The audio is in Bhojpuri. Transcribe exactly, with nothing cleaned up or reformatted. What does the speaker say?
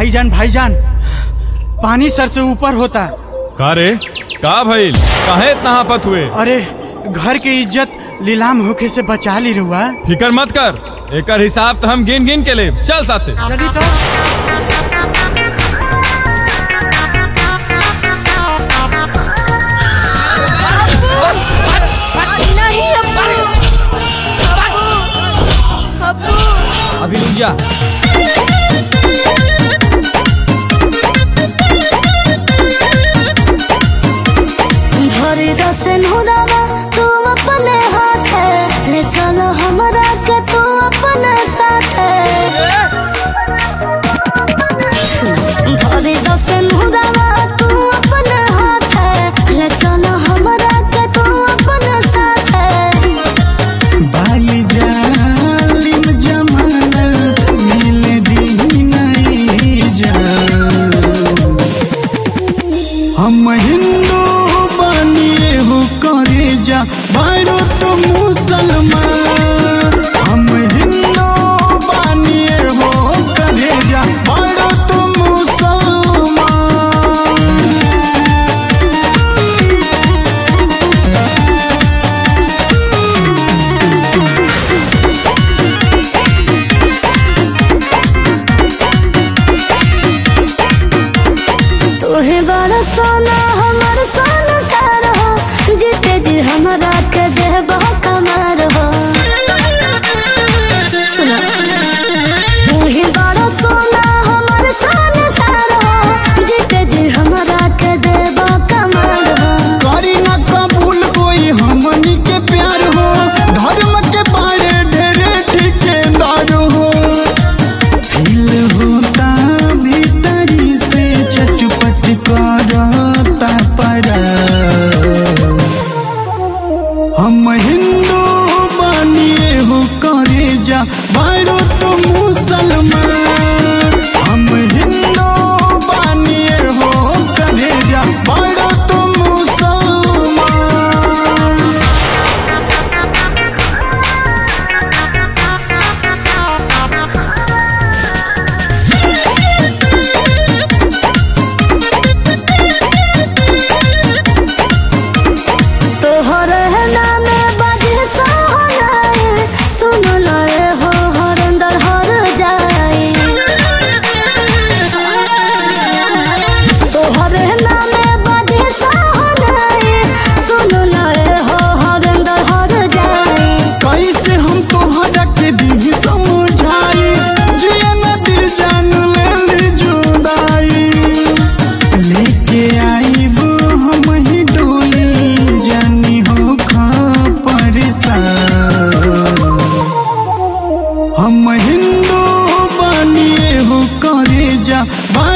भाईजान भाईजान पानी सर से ऊपर होता। का रे का भइल काहे इतना हापत हुए? अरे घर के इज्जत नीलाम होके से बचा ली रुआ। फिकर मत कर एकर हिसाब तो हम गिन गिन के ले। चल साथे चली तो। अभी रुक जा। भरी दस नुरावा तू अपने हाथ ले चलो हमरा के तू अपने साथ। भरी दस नुरावा तू अपने हाथ ले चलो हमरा के तू अपने साथ। बाई जालिम जमाना मिल दी नहीं जान। हम हिंदू बनिए हो करे जा बारो तो मुसलमान। हम हिंदू बनिए हो करे जा बारो तो मुसलमान। तोहे बड़ा सोना हमर सोना सार हो जीते जी हमरा के देह बहुत कमार हो। सुना तोहे बड़ा सोना हमर सोना सार हो जीते जी हमरा के देह बहुत कमार हो। करी ना कबूल कोई हमनी के प्यार हो धर्म के बारे ढेरे ठेकेदार हो। फील होता भीतरी से चटपट करता पर। हम हिंदू बनिए हो करे जा बारो तो मुसलमान। हम हिंदू बनिए हो करे जा बारो तो मुसलमान। तोहर नामे बाजे सोहनाए सुन लए हो हर अंदर हर जाए। तोहर नामे बाजे सोहनाए सुन लए हो हर अंदर हर जाए। कैसे हम तोहरा के दी समझाई जिया नदी जान ले ली जुदाई। लेके आईब हम ही डोली जानी हो खा परेशान। हम हिंदू बनिए हो करे जा